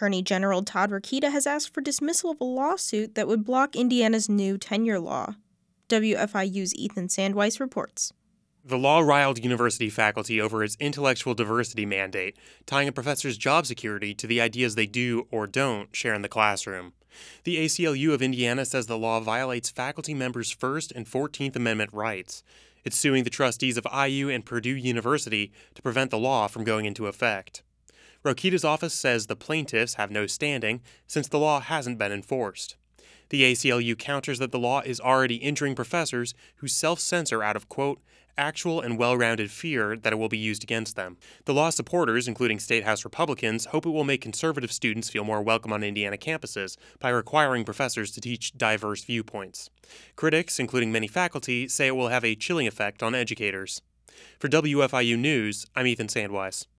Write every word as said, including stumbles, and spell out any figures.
Attorney General Todd Rokita has asked for dismissal of a lawsuit that would block Indiana's new tenure law. W F I U's Ethan Sandweiss reports. The law riled university faculty over its intellectual diversity mandate, tying a professor's job security to the ideas they do or don't share in the classroom. The A C L U of Indiana says the law violates faculty members' First and fourteenth Amendment rights. It's suing the trustees of I U and Purdue University to prevent the law from going into effect. Rokita's office says the plaintiffs have no standing since the law hasn't been enforced. The A C L U counters that the law is already injuring professors who self-censor out of, quote, actual and well-rounded fear that it will be used against them. The law supporters, including State House Republicans, hope it will make conservative students feel more welcome on Indiana campuses by requiring professors to teach diverse viewpoints. Critics, including many faculty, say it will have a chilling effect on educators. For W F I U News, I'm Ethan Sandweiss.